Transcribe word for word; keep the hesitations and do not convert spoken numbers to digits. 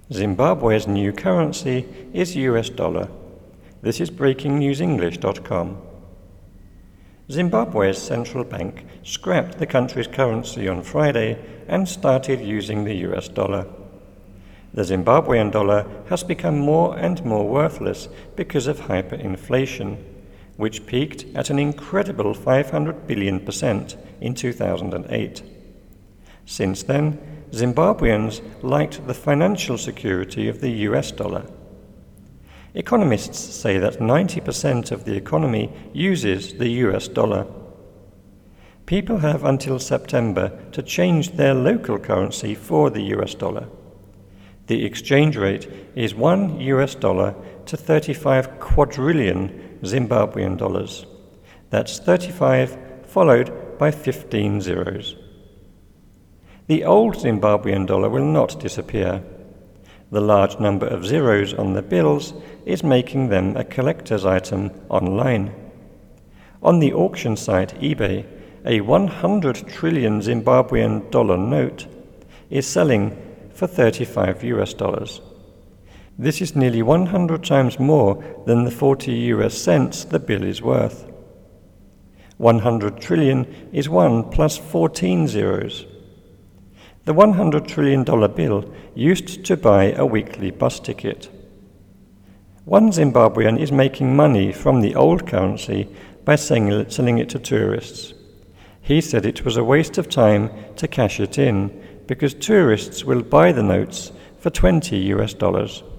Zimbabwe's new currency is U S dollar. This is breaking news english dot com. Zimbabwe's central bank scrapped the country's currency on Friday and started using the U S dollar. The Zimbabwean dollar has become more and more worthless because of hyperinflation, which peaked at an incredible five hundred billion percent in two thousand eight. Since then, Zimbabweans liked the financial security of the U S dollar. Economists say that ninety percent of the economy uses the U S dollar. People have until September to change their local currency for the U S dollar. The exchange rate is one U S dollar to thirty-five quadrillion Zimbabwean dollars. That's thirty-five followed by fifteen zeros. The old Zimbabwean dollar will not disappear. The large number of zeros on the bills is making them a collector's item online. On the auction site eBay, a one hundred trillion Zimbabwean dollar note is selling for thirty-five U S dollars. This is nearly one hundred times more than the forty U S cents the bill is worth. one hundred trillion is one plus fourteen zeros. The one hundred trillion dollar bill used to buy a weekly bus ticket. One Zimbabwean is making money from the old currency by selling it to tourists. He said it was a waste of time to cash it in because tourists will buy the notes for twenty U S dollars.